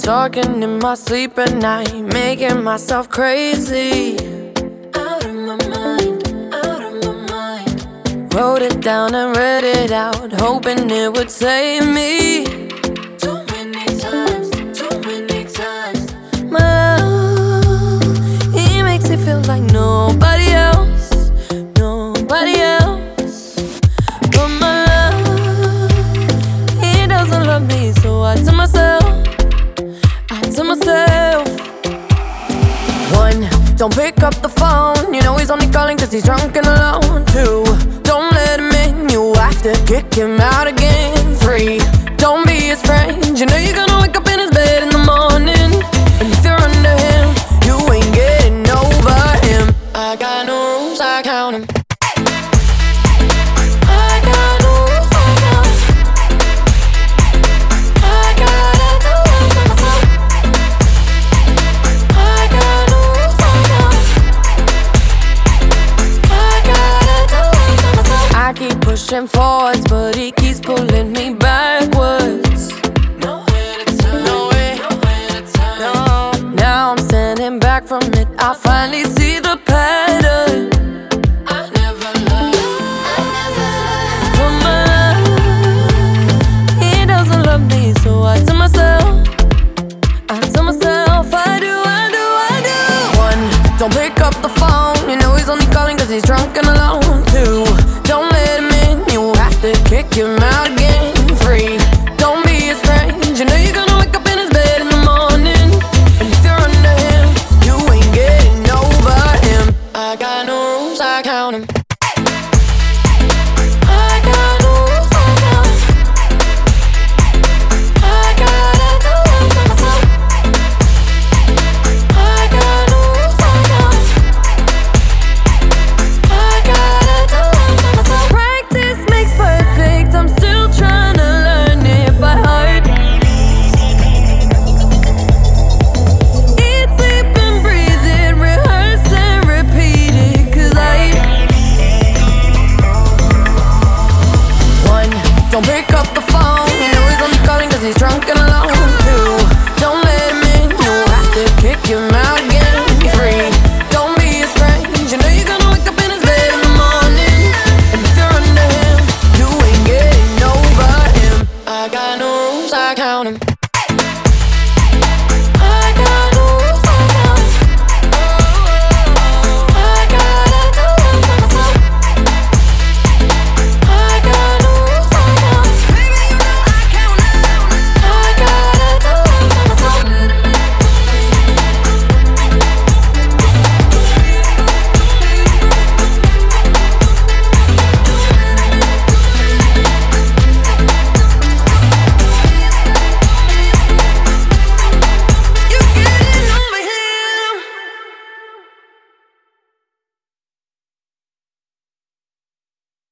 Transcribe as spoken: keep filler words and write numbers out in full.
Talking in my sleep at night, making myself crazy. Out of my mind, out of my mind. Wrote it down and read it out, hoping it would save me. Too many times, too many times. My love, he makes me feel like nobody else, nobody else. But my love, he doesn't love me, so I tell myself, to myself. One, don't pick up the phone, you know he's only calling cause he's drunk and alone. Two, don't let him in, you have to kick him out again. Three, don't be his friend, you know you're gonna wake up in his bed in the morning. And if you're under him, you ain't getting over him. I got no rules, I count him. Pushing forwards, but he keeps pulling me backwards. Nowhere to turn, nowhere, nowhere to turn. No. Now I'm standing back from it, I finally see the pattern. I never loved, I never loved. But my love, he doesn't love me, so I tell myself, I tell myself, I do, I do, I do. One, don't pick up the phone, you know he's only calling cause he's drunk and alone. Two, don't let him in, you have to kick him out again. Three, don't be his friend, you know you're gonna wake up in his bed in the morning. And if you're under him, you ain't getting over him. I got no rules, I count him. I got no rules, I count him. I gotta do it for myself. I got no rules, I count him. I gotta do it for myself. Practice makes perfect, I'm still trying to learn it by heart. Eat, sleep and breathe it, rehearse and repeat it. Cause I One, don't pick up the